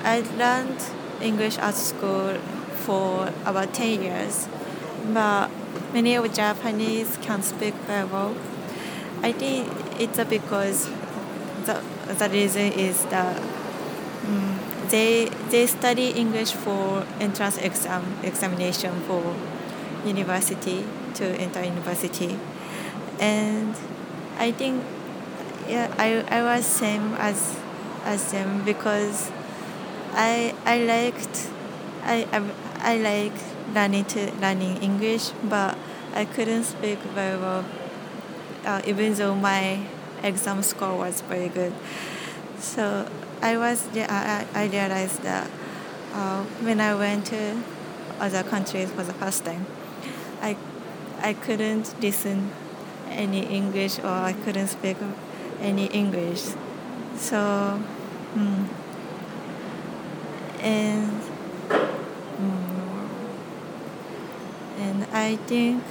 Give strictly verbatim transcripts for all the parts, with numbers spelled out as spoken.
I learned English at school for about ten years, but many of Japanese can speak very well. I think it's because the, the reason is that um, they they study English for entrance exam examination for university to enter university, and I think yeah I, I was same as as them because I I liked I I, I like learning to learning English, but I couldn't speak very well, uh, even though my exam score was very good. So I was yeah, I, I realized that uh, when I went to other countries for the first time, I I couldn't listen any English or I couldn't speak any English. So mm, and mm, and I think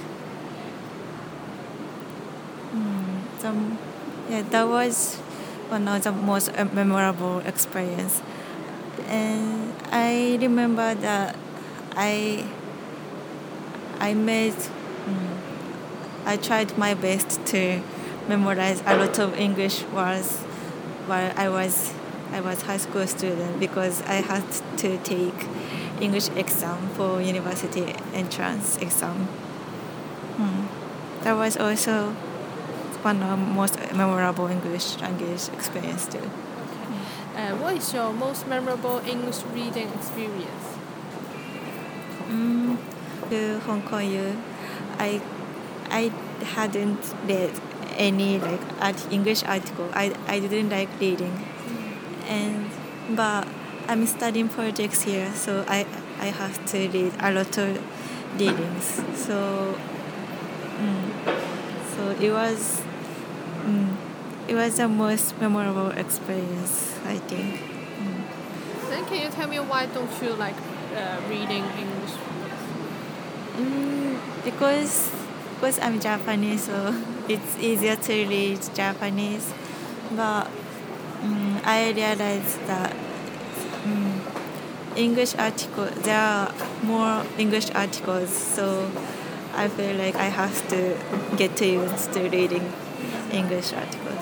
mm, the, yeah, that was one of the most uh, memorable experience. And I remember that I I made mm, I tried my best to memorize a lot of English words while I was I was high school student because I had to take English exam for university entrance exam. Hmm. That was also one of most memorable English language experience too. Uh, what is your most memorable English reading experience? Mm, to Hong Kong U, I I hadn't read any like art, English article. I, I didn't like reading, and but I'm studying projects here, so I I have to read a lot of readings. So mm, so it was mm, it was the most memorable experience, I think. Mm. Then can you tell me why don't you like uh, reading English? Mm, because because I'm Japanese, so it's easier to read Japanese. But um, I realized that um, English article there are more English articles, so I feel like I have to get to used to reading English articles.